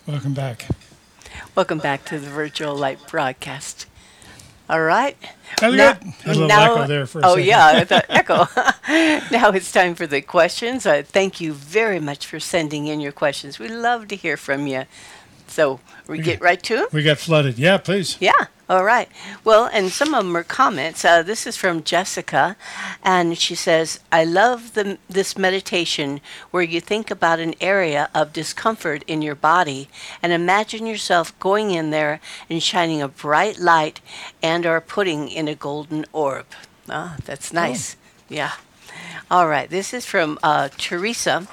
Welcome back. Welcome back to the Virtual Light broadcast. All right. That was Now, good. Had a little echo there for a oh second. yeah, the echo. Now it's time for the questions. Thank you very much for sending in your questions. We love to hear from you. So we get right to them. We got flooded. Yeah, please. Yeah. All right. Well, and some of them are comments. This is from Jessica, and she says, "I love this meditation where you think about an area of discomfort in your body and imagine yourself going in there and shining a bright light and or putting in a golden orb." Ah, that's nice. Yeah. All right. This is from Teresa.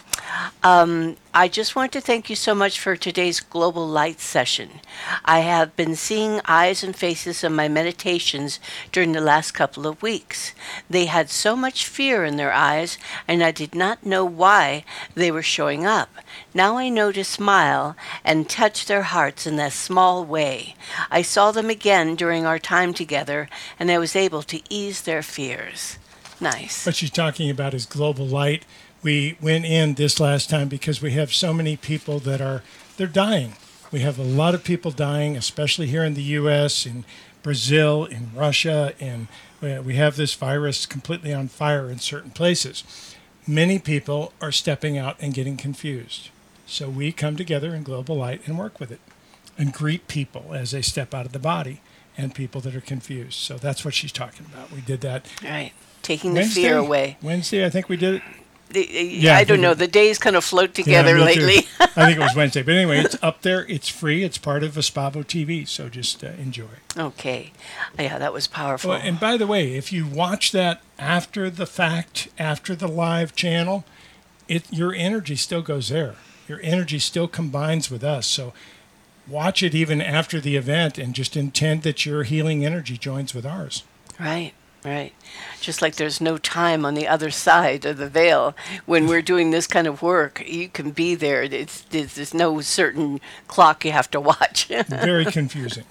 I just want to thank you so much for today's Global Light session. I have been seeing eyes and faces in my meditations during the last couple of weeks. They had so much fear in their eyes, and I did not know why they were showing up. Now I know to smile and touch their hearts in that small way. I saw them again during our time together, and I was able to ease their fears. Nice. What she's talking about is global light. We went in this last time because we have so many people they're dying. We have a lot of people dying, especially here in the U.S., in Brazil, in Russia, and we have this virus completely on fire in certain places. Many people are stepping out and getting confused. So we come together in global light and work with it and greet people as they step out of the body and people that are confused. So that's what she's talking about. We did that All right. Taking the fear away. Wednesday, I think we did it. I don't know. The days kind of float together me lately. too. I think it was Wednesday. But anyway, it's up there. It's free. It's part of Espavo TV. So just enjoy. Okay. Yeah, that was powerful. Oh, and by the way, if you watch that after the fact, after the live channel, your energy still goes there. Your energy still combines with us. So watch it even after the event and just intend that your healing energy joins with ours. Right. Right. Just like there's no time on the other side of the veil when we're doing this kind of work, you can be there. There's no certain clock you have to watch. Very confusing.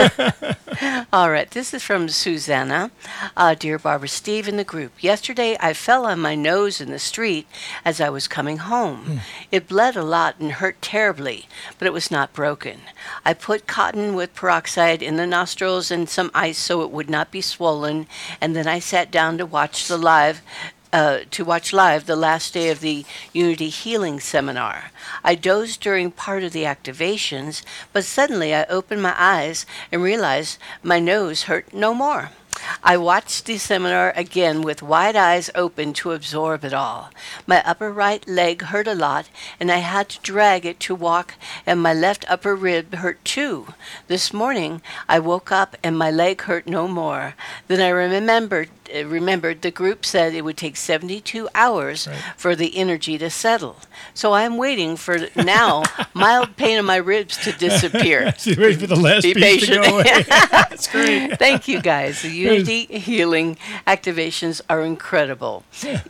All right. This is from Susanna. Dear Barbara Steve in the group. Yesterday I fell on my nose in the street as I was coming home. It bled a lot and hurt terribly, but it was not broken. I put cotton with peroxide in the nostrils and some ice so it would not be swollen, and then I sat down to watch live the last day of the Unity Healing Seminar. I dozed during part of the activations, but suddenly I opened my eyes and realized my nose hurt no more. I watched the seminar again with wide eyes open to absorb it all. My upper right leg hurt a lot, and I had to drag it to walk, and my left upper rib hurt too. This morning, I woke up and my leg hurt no more. Then I remembered the group said it would take 72 hours for the energy to settle. So I'm waiting for now mild pain in my ribs to disappear. So you're waiting for the last Be piece patient. to go away. That's great. Thank you, guys. The Unity Healing activations are incredible.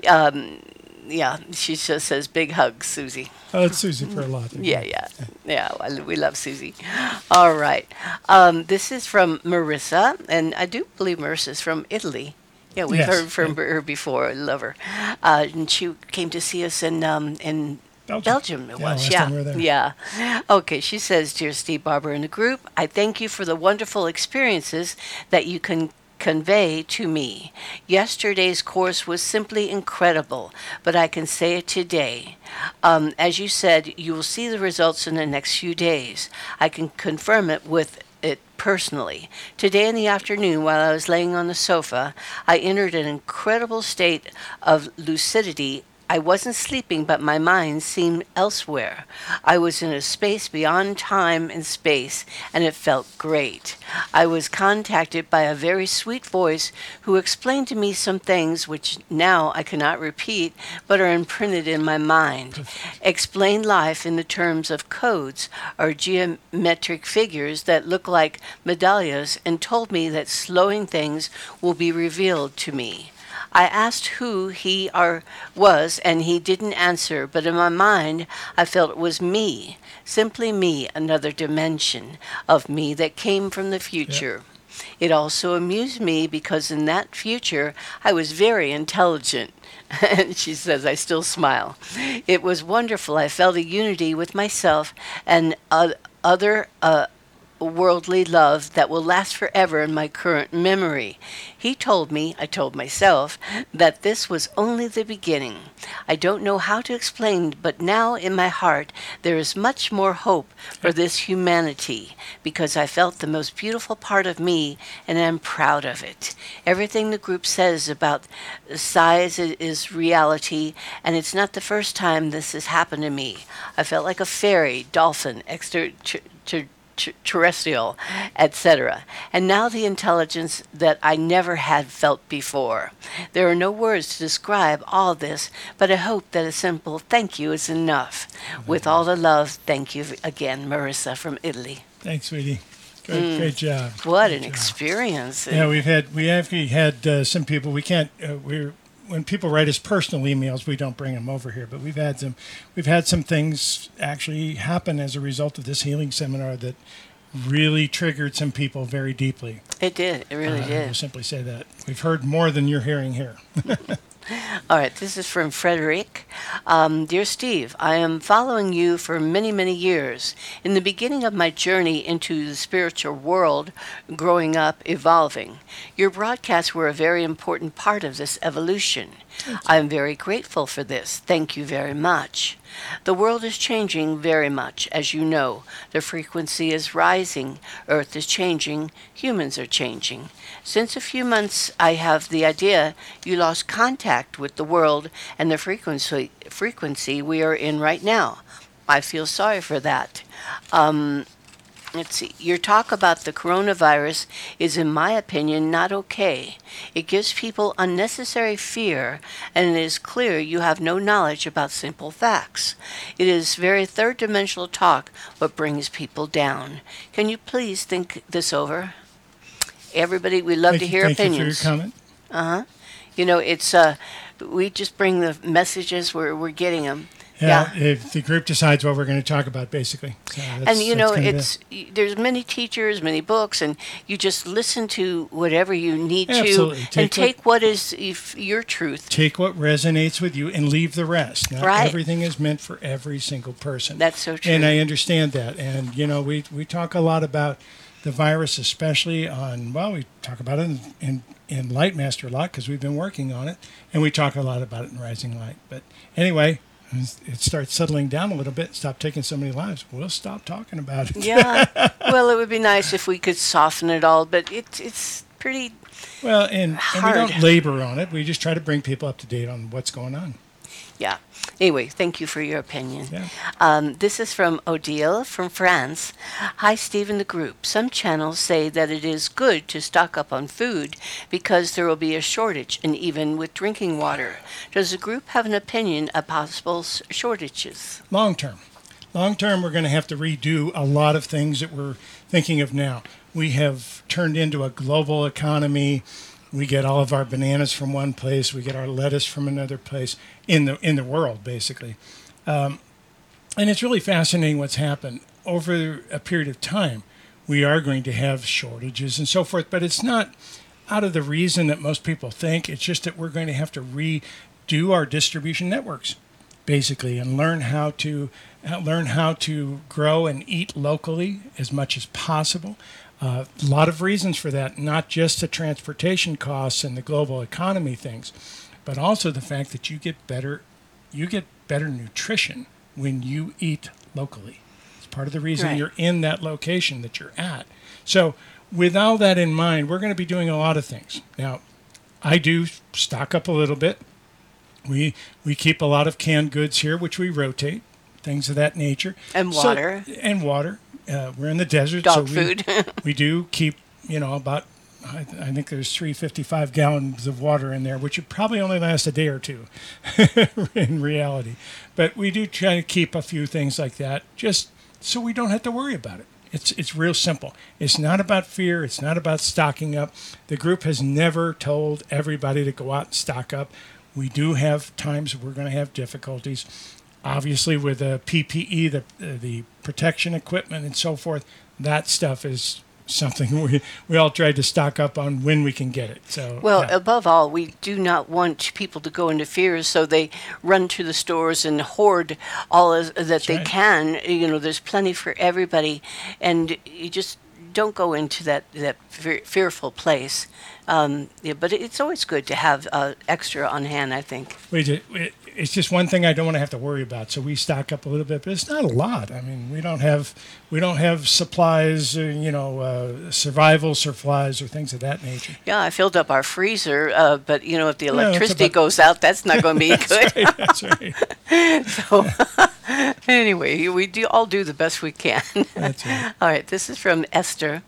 Yeah, she just says big hugs, Susie. Oh, it's Susie for a lot. Yeah. We love Susie. All right. This is from Marissa, and I do believe Marissa's from Italy. Yeah, we've heard from her before. I love her. And she came to see us in Belgium. It was, last time we were there. Yeah. Okay, she says, Dear Steve, Barbara, and the group, I thank you for the wonderful experiences that you can convey to me. Yesterday's course was simply incredible, but I can say it today. As you said, you will see the results in the next few days. I can confirm it with it personally. Today in the afternoon, while I was laying on the sofa, I entered an incredible state of lucidity. I wasn't sleeping, but my mind seemed elsewhere. I was in a space beyond time and space, and it felt great. I was contacted by a very sweet voice who explained to me some things which now I cannot repeat, but are imprinted in my mind. Explained life in the terms of codes or geometric figures that look like medallions, and told me that slowing things will be revealed to me. I asked who he was, and he didn't answer, but in my mind I felt it was me, simply me, another dimension of me that came from the future. It also amused me because in that future I was very intelligent. And she says, I still smile. It was wonderful. I felt a unity with myself and other worldly love that will last forever in my current memory. He told me, I told myself, that this was only the beginning. I don't know how to explain, but now in my heart there is much more hope for this humanity because I felt the most beautiful part of me and I'm proud of it. Everything the group says about size is reality, and it's not the first time this has happened to me. I felt like a fairy, dolphin, terrestrial, etc. And now the intelligence that I never had felt before. There are no words to describe all this, but I hope that a simple thank you is enough. With all the love, thank you again, Marissa from Italy. Thanks, sweetie. Great job. What Great an job. experience. Yeah, we actually had some people. We can't. When people write us personal emails, we don't bring them over here. But we've had some things actually happen as a result of this healing seminar that really triggered some people very deeply. It did. It really I'll did. simply say that. We've heard more than you're hearing here. All right, this is from Frederick. Dear Steve, I am following you for many, many years. In the beginning of my journey into the spiritual world, growing up, evolving, your broadcasts were a very important part of this evolution. I am very grateful for this. Thank you very much. The world is changing very much, as you know. The frequency is rising, Earth is changing, humans are changing. Since a few months, I have the idea you lost contact with the world and the frequency we are in right now. I feel sorry for that. Let's see. Your talk about the coronavirus is, in my opinion, not okay. It gives people unnecessary fear, and it is clear you have no knowledge about simple facts. It is very third-dimensional talk, what brings people down. Can you please think this over? Everybody, we love to hear opinions. Thank you for your comment. You know, it's we just bring the messages where we're getting them. Yeah, if the group decides what we're going to talk about, basically. So and you know, there's many teachers, many books, and you just listen to whatever you need to, and take what is your truth. Take what resonates with you and leave the rest. Not everything is meant for every single person. That's so true. And I understand that. And you know, we talk a lot about the virus, especially on, well, we talk about it in Lightmaster a lot because we've been working on it, and we talk a lot about it in Rising Light. But anyway, it starts settling down a little bit, stop taking so many lives, we'll stop talking about it. Yeah. Well, it would be nice if we could soften it all, but it's pretty hard. And we don't labor on it. We just try to bring people up to date on what's going on. Yeah. Anyway, thank you for your opinion. Yeah. This is from Odile from France. Hi, Steve and the group. Some channels say that it is good to stock up on food because there will be a shortage, and even with drinking water. Does the group have an opinion of possible shortages? Long term, we're going to have to redo a lot of things that we're thinking of now. We have turned into a global economy. We get all of our bananas from one place. We get our lettuce from another place in the world, basically. And it's really fascinating what's happened. Over a period of time, we are going to have shortages and so forth, but it's not out of the reason that most people think. It's just that we're going to have to redo our distribution networks, basically, and learn how to grow and eat locally as much as possible. A lot of reasons for that, not just the transportation costs and the global economy things, but also the fact that you get better nutrition when you eat locally. It's part of the reason you're in that location that you're at. So with all that in mind, we're going to be doing a lot of things. Now, I do stock up a little bit. We keep a lot of canned goods here, which we rotate, things of that nature. And water. We're in the desert, Dog food. We do keep, about, I think there's 355 gallons of water in there, which would probably only last a day or two in reality. But we do try to keep a few things like that just so we don't have to worry about it. It's real simple. It's not about fear. It's not about stocking up. The group has never told everybody to go out and stock up. We do have times we're going to have difficulties. Obviously, with the PPE, the protection equipment and so forth, that stuff is something we all try to stock up on when we can get it. So Well, yeah. above all, we do not want people to go into fear, so they run to the stores and hoard that they right. can. There's plenty for everybody, and you just don't go into that fearful place. Yeah, but it's always good to have extra on hand, I think. It's just one thing I don't want to have to worry about. So we stock up a little bit, but it's not a lot. I mean, we don't have supplies, survival supplies or things of that nature. Yeah, I filled up our freezer, but if the that's electricity about- goes out, that's not going to be good. That's right. So, anyway, we all do the best we can. That's right. All right, this is from Esther.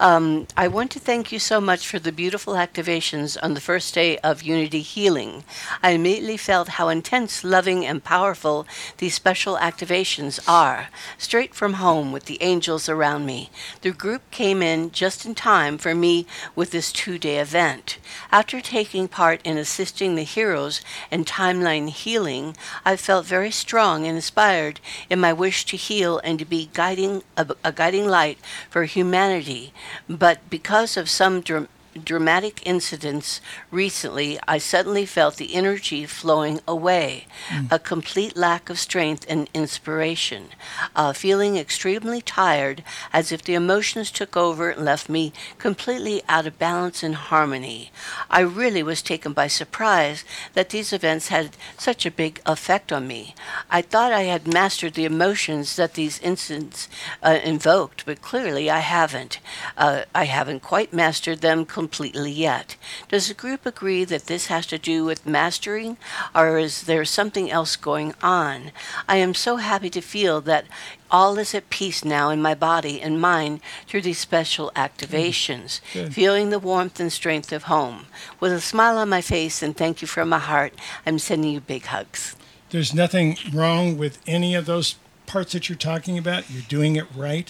I want to thank you so much for the beautiful activations on the first day of Unity Healing. I immediately felt how intense, loving, and powerful these special activations are. Straight from home with the angels around me. The group came in just in time for me with this 2-day event. After taking part in assisting the heroes and timeline healing, I felt very strong and inspired in my wish to heal and to be a guiding light for humanity. But because of some dramatic incidents recently, I suddenly felt the energy flowing away, a complete lack of strength and inspiration, feeling extremely tired, as if the emotions took over and left me completely out of balance and harmony. I really was taken by surprise that these events had such a big effect on me. I thought I had mastered the emotions that these incidents invoked, but clearly I haven't. I haven't quite mastered them completely yet. Does the group agree that this has to do with mastering, or is there something else going on? I am so happy to feel that all is at peace now in my body and mind through these special activations, Good. feeling the warmth and strength of home. With a smile on my face and thank you from my heart, I'm sending you big hugs. There's nothing wrong with any of those parts that you're talking about. You're doing it right.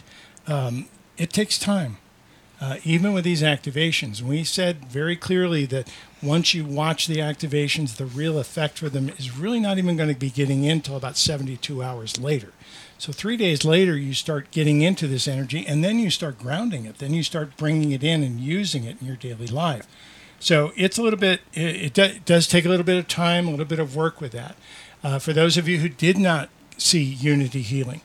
It takes time. Even with these activations, we said very clearly that once you watch the activations, the real effect for them is really not even going to be getting in until about 72 hours later. So 3 days later, you start getting into this energy, and then you start grounding it. Then you start bringing it in and using it in your daily life. So it's a little bit, it does take a little bit of time, a little bit of work with that. For those of you who did not see Unity Healing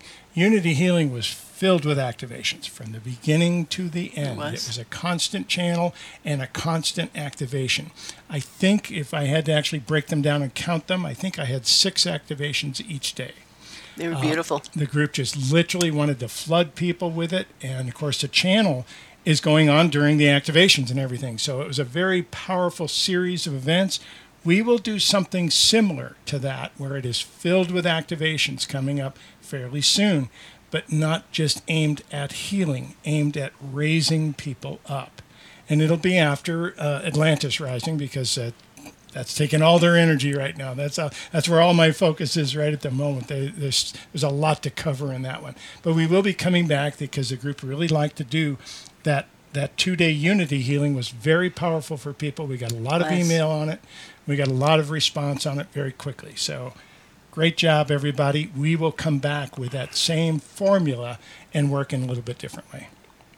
was filled with activations from the beginning to the end. It was a constant channel and a constant activation. I think if I had to actually break them down and count them, I think I had 6 activations each day. They were beautiful. The group just literally wanted to flood people with it. And of course, the channel is going on during the activations and everything. So it was a very powerful series of events. We will do something similar to that, where it is filled with activations coming up fairly soon, but not just aimed at healing, aimed at raising people up. And it'll be after Atlantis Rising, because that's taking all their energy right now. That's where all my focus is right at the moment. There's a lot to cover in that one. But we will be coming back because the group really liked to do that 2-day Unity Healing was very powerful for people. We got a lot of email on it. We got a lot of response on it very quickly. So great job, everybody. We will come back with that same formula and work in a little bit differently.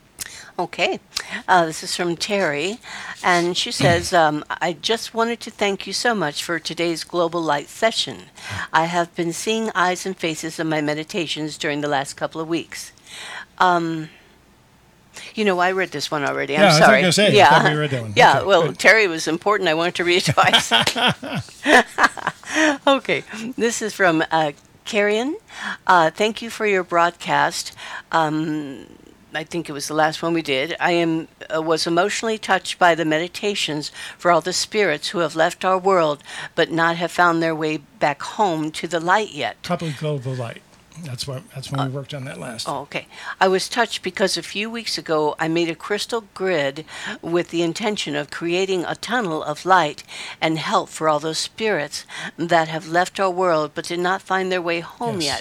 Okay. This is from Terry, and she says, I just wanted to thank you so much for today's Global Light session. I have been seeing eyes and faces in my meditations during the last couple of weeks. I read this one already. I'm sorry. I was going to say, I thought we read that one. Yeah, Okay, well, good. Terry was important. I wanted to read it twice. Okay, this is from Carrion. Thank you for your broadcast. I think it was the last one we did. I was emotionally touched by the meditations for all the spirits who have left our world but not have found their way back home to the light yet. Probably Global Light. That's when we worked on that last. Oh, okay. I was touched because a few weeks ago I made a crystal grid with the intention of creating a tunnel of light and help for all those spirits that have left our world but did not find their way home yet.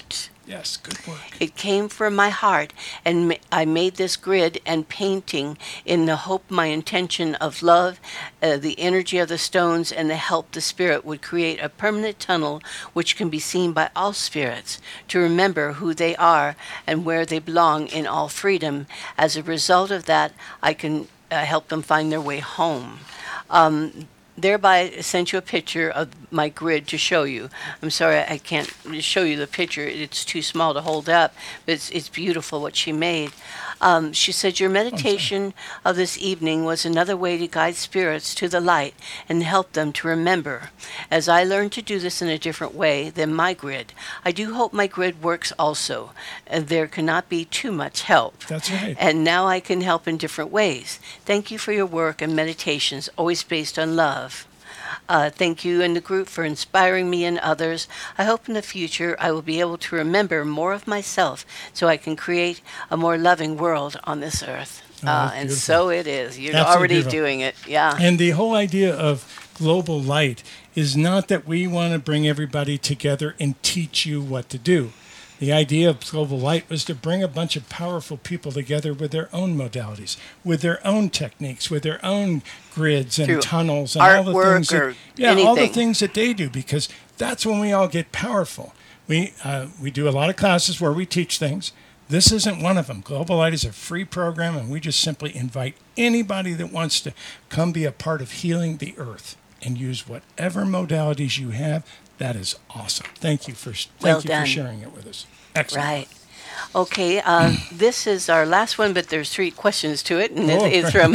Yes, good work. It came from my heart, and I made this grid and painting in the hope my intention of love, the energy of the stones, and the help the spirit would create a permanent tunnel which can be seen by all spirits to remember who they are and where they belong in all freedom. As a result of that, I can help them find their way home. Thereby, I sent you a picture of my grid to show you. I'm sorry I can't show you the picture. It's too small to hold up, but it's beautiful what she made. She said, your meditation of this evening was another way to guide spirits to the light and help them to remember. As I learned to do this in a different way than my grid, I do hope my grid works also. There cannot be too much help. That's right. And now I can help in different ways. Thank you for your work and meditations, always based on love. Thank you and the group for inspiring me and others. I hope in the future I will be able to remember more of myself so I can create a more loving world on this earth. And so it is. You're already doing it. Yeah. And the whole idea of global light is not that we want to bring everybody together and teach you what to do. The idea of global light was to bring a bunch of powerful people together with their own modalities, with their own techniques, with their own grids and Through tunnels and all the things all the things that they do, because that's when we all get powerful. We do a lot of classes where we teach things. This isn't one of them. Global Light is a free program, and we just simply invite anybody that wants to come be a part of healing the earth and use whatever modalities you have. That is awesome. Thank you for sharing it with us. Excellent. Right. Okay, this is our last one, but there's 3 questions to it, and it's from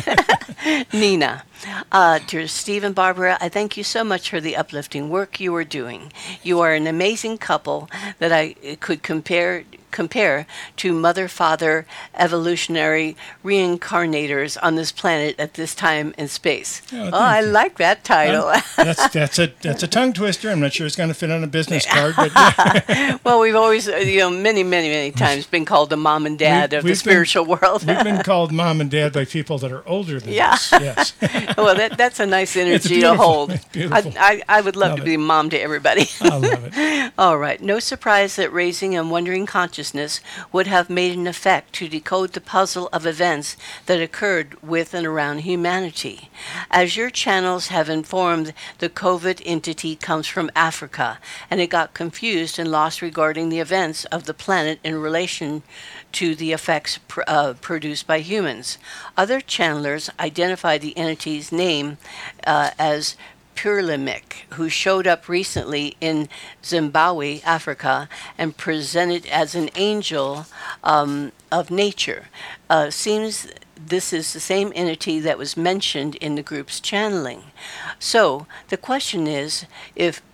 Nina. Dear Steve and Barbara, I thank you so much for the uplifting work you are doing. You are an amazing couple that I could compare to mother-father evolutionary reincarnators on this planet at this time and space. I like that title. That's a tongue twister. I'm not sure it's going to fit on a business card. But well, we've always, many times been called the mom and dad of the spiritual world. We've been called mom and dad by people that are older than us. Yes. Well, that's a nice energy to hold. I would love to be mom to everybody. I love it. All right. No surprise that raising and wondering consciousness would have made an effect to decode the puzzle of events that occurred with and around humanity. As your channels have informed, the COVID entity comes from Africa, and it got confused and lost regarding the events of the planet in relation to the effects produced by humans. Other channelers identify the entity's name as Purlimic, who showed up recently in Zimbabwe, Africa, and presented as an angel of nature. Seems this is the same entity that was mentioned in the group's channeling. So the question is, if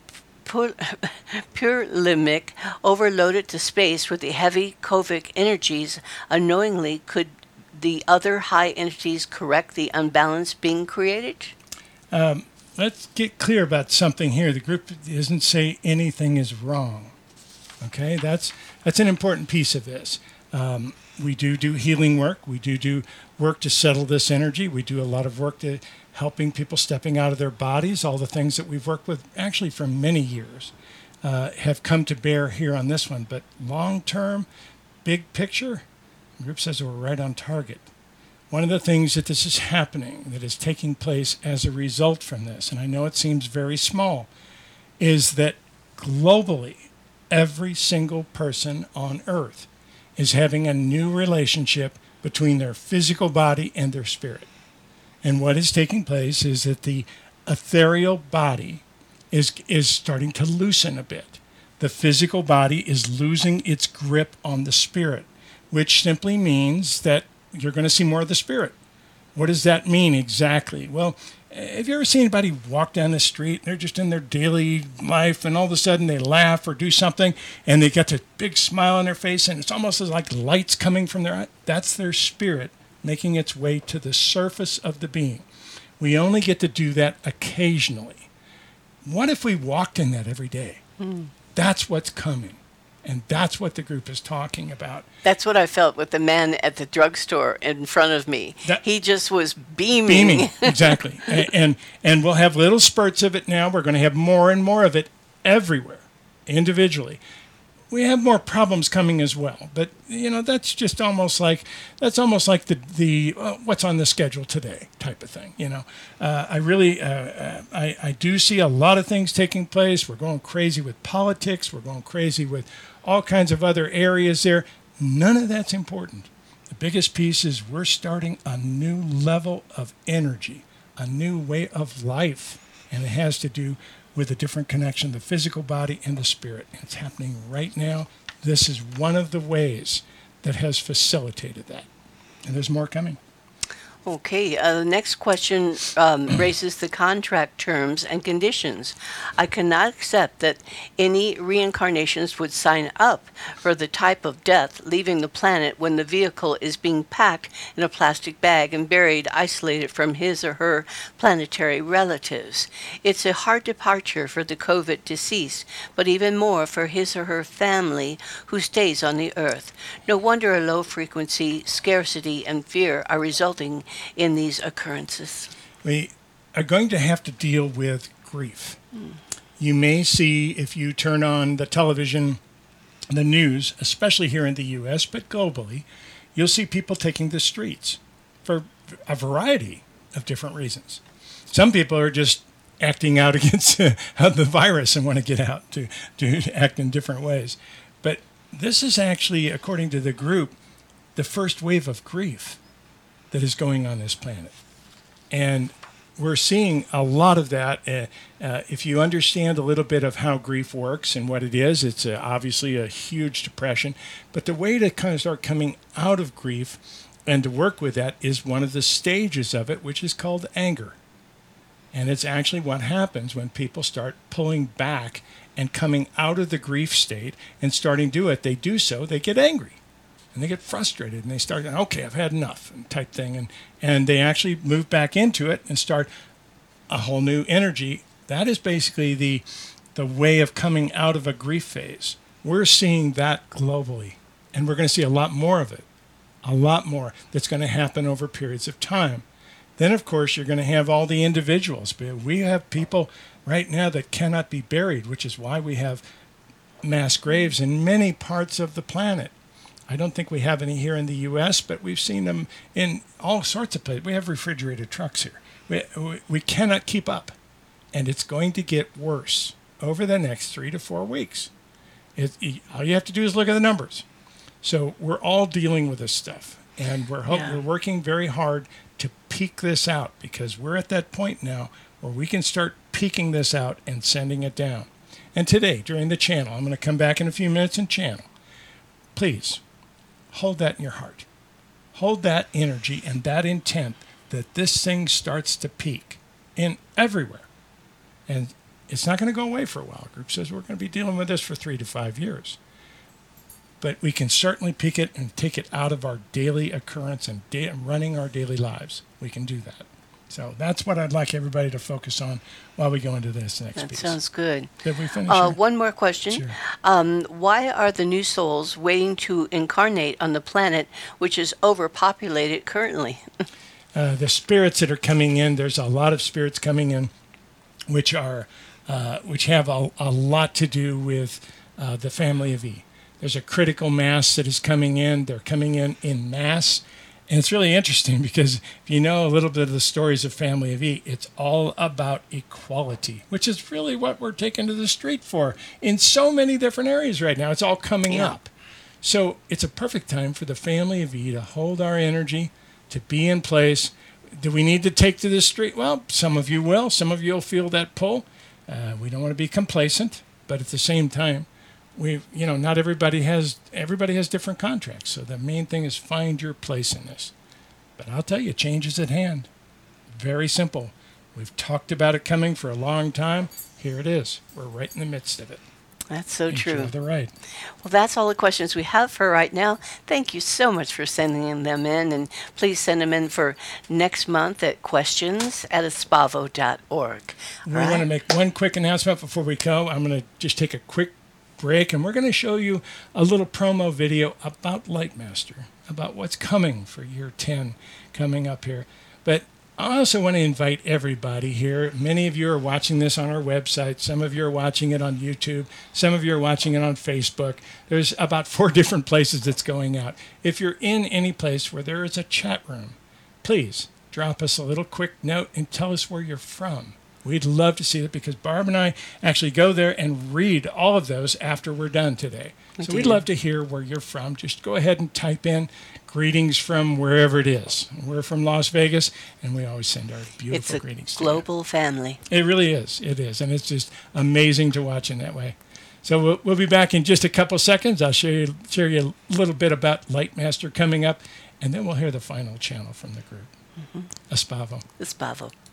Purlimic overloaded the space with the heavy COVID energies unknowingly, could the other high entities correct the unbalance being created? Let's get clear about something here. The group doesn't say anything is wrong. Okay, that's an important piece of this. We do healing work. We do work to settle this energy. We do a lot of work to helping people stepping out of their bodies. All the things that we've worked with actually for many years have come to bear here on this one. But long-term, big picture, the group says we're right on target. One of the things that this is happening, that is taking place as a result from this, and I know it seems very small, is that globally, every single person on Earth is having a new relationship between their physical body and their spirit. And what is taking place is that the ethereal body is starting to loosen a bit. The physical body is losing its grip on the spirit, which simply means that you're going to see more of the spirit. What does that mean exactly? Well, have you ever seen anybody walk down the street and they're just in their daily life and all of a sudden they laugh or do something and they get a big smile on their face and it's almost like lights coming from their eye? That's their spirit making its way to the surface of the being. We only get to do that occasionally. What if we walked in that every day? That's what's coming. And that's what the group is talking about. That's what I felt with the man at the drugstore in front of me. He just was beaming. Exactly. And we'll have little spurts of it now. We're going to have more and more of it everywhere, individually. we have more problems coming as well. But that's just almost like the what's on the schedule today type of thing. I really I do see a lot of things taking place. We're going crazy with politics. We're going crazy with all kinds of other areas there. None of that's important. The biggest piece is we're starting a new level of energy, a new way of life, and it has to do with a different connection, the physical body and the spirit. And it's happening right now. This is one of the ways that has facilitated that. And there's more coming. Okay, the next question raises the contract terms and conditions. I cannot accept that any reincarnations would sign up for the type of death leaving the planet when the vehicle is being packed in a plastic bag and buried, isolated from his or her planetary relatives. It's a hard departure for the COVID deceased, but even more for his or her family who stays on the earth. No wonder a low frequency, scarcity, and fear are resulting in these occurrences. We are going to have to deal with grief. You may see, if you turn on the television, the news, especially here in the U.S., but globally, you'll see people taking the streets for a variety of different reasons. Some people are just acting out against the virus and want to get out to act in different ways. But this is actually, according to the group, the first wave of grief that is going on this planet. And we're seeing a lot of that. If you understand a little bit of how grief works and what it is, it's obviously a huge depression. But the way to kind of start coming out of grief and to work with that is one of the stages of it, which is called anger. And it's actually what happens when people start pulling back and coming out of the grief state and starting to do it. They do so, they get angry. And they get frustrated and they start, okay, I've had enough type thing. And they actually move back into it and start a whole new energy. That is basically the way of coming out of a grief phase. We're seeing that globally. And we're going to see a lot more of it. A lot more that's going to happen over periods of time. Then, of course, you're going to have all the individuals. We have people right now that cannot be buried, which is why we have mass graves in many parts of the planet. I don't think we have any here in the U.S., but we've seen them in all sorts of places. We have refrigerated trucks here. We cannot keep up, and it's going to get worse over the next 3 to 4 weeks. All you have to do is look at the numbers. So we're all dealing with this stuff, and we're working very hard to peak this out because we're at that point now where we can start peaking this out and sending it down. And today, during the channel, I'm going to come back in a few minutes and channel. Please, hold that in your heart. Hold that energy and that intent that this thing starts to peak in everywhere. And it's not going to go away for a while. The group says we're going to be dealing with this for 3 to 5 years. But we can certainly peak it and take it out of our daily occurrence and running our daily lives. We can do that. So that's what I'd like everybody to focus on while we go into this next piece. That sounds good. Did we finish? One more question. Sure. Why are the new souls waiting to incarnate on the planet, which is overpopulated currently? The spirits that are coming in, there's a lot of spirits coming in, which have a lot to do with the family of E. There's a critical mass that is coming in. They're coming in mass. And it's really interesting because if you know a little bit of the stories of Family of E, it's all about equality, which is really what we're taking to the street for in so many different areas right now. It's all coming up. So it's a perfect time for the Family of E to hold our energy, to be in place. Do we need to take to the street? Well, some of you will. Some of you will feel that pull. We don't want to be complacent, but at the same time, not everybody has different contracts. So the main thing is find your place in this. But I'll tell you, change is at hand. Very simple. We've talked about it coming for a long time. Here it is. We're right in the midst of it. That's so true. Enjoy the ride. Well, that's all the questions we have for right now. Thank you so much for sending them in, and please send them in for next month at questions@espavo.org. We want to make one quick announcement before we go. I'm going to just take a quick break, and we're going to show you a little promo video about Lightmaster, about what's coming for year 10 coming up here. But I also want to invite everybody here. Many of you are watching this on our website. Some of you are watching it on YouTube. Some of you are watching it on Facebook. There's about 4 different places it's going out. If you're in any place where there is a chat room, please drop us a little quick note and tell us where you're from. We'd love to see it because Barb and I actually go there and read all of those after we're done today. So we'd love to hear where you're from. Just go ahead and type in greetings from wherever it is. We're from Las Vegas, and we always send our beautiful greetings to you. It's a global family. It really is. It is. And it's just amazing to watch in that way. So we'll be back in just a couple seconds. I'll share you a little bit about Lightmaster coming up, and then we'll hear the final channel from the group. Espavo. Espavo.